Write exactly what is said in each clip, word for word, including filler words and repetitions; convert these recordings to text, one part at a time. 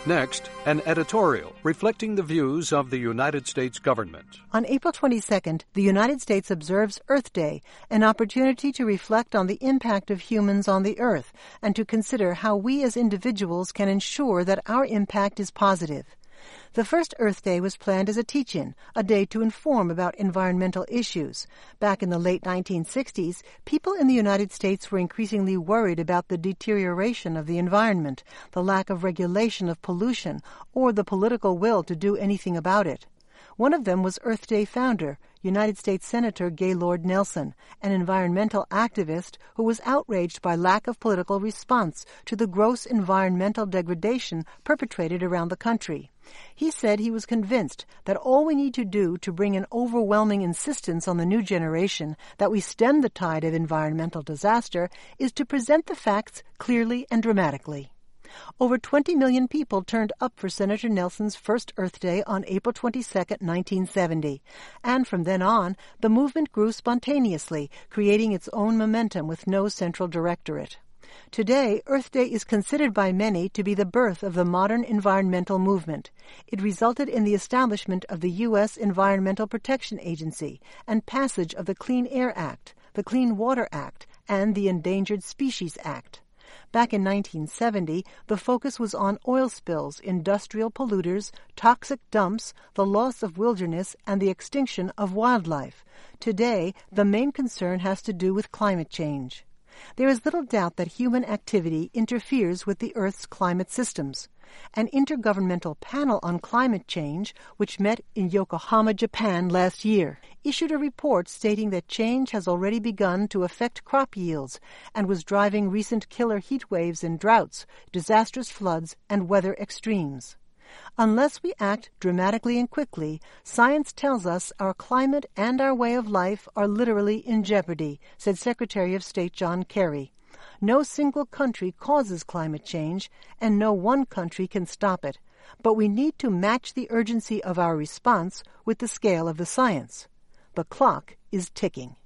Next, an editorial reflecting the views of the United States government. On April twenty-second, the United States observes Earth Day, an opportunity to reflect on the impact of humans on the Earth and to consider how we as individuals can ensure that our impact is positive. The first Earth Day was planned as a teach-in, a day to inform about environmental issues. Back in the late nineteen sixties, people in the United States were increasingly worried about the deterioration of the environment, the lack of regulation of pollution, or the political will to do anything about it. One of them was Earth Day founder, United States Senator Gaylord Nelson, an environmental activist who was outraged by lack of political response to the gross environmental degradation perpetrated around the country. He said he was convinced that all we need to do to bring an overwhelming insistence on the new generation that we stem the tide of environmental disaster is to present the facts clearly and dramatically. Over twenty million people turned up for Senator Nelson's first Earth Day on April twenty-second, nineteen seventy. And from then on, the movement grew spontaneously, creating its own momentum with no central directorate. Today, Earth Day is considered by many to be the birth of the modern environmental movement. It resulted in the establishment of the U S Environmental Protection Agency and passage of the Clean Air Act, the Clean Water Act, and the Endangered Species Act. Back in nineteen seventy, the focus was on oil spills, industrial polluters, toxic dumps, the loss of wilderness, and the extinction of wildlife. Today, the main concern has to do with climate change. There is little doubt that human activity interferes with the Earth's climate systems. An intergovernmental panel on climate change, which met in Yokohama, Japan last year, issued a report stating that change has already begun to affect crop yields and was driving recent killer heat waves and droughts, disastrous floods, and weather extremes. Unless we act dramatically and quickly, science tells us our climate and our way of life are literally in jeopardy, said Secretary of State John Kerry. No single country causes climate change, and no one country can stop it. But we need to match the urgency of our response with the scale of the science. The clock is ticking.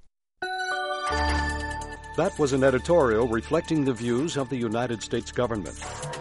That was an editorial reflecting the views of the United States government.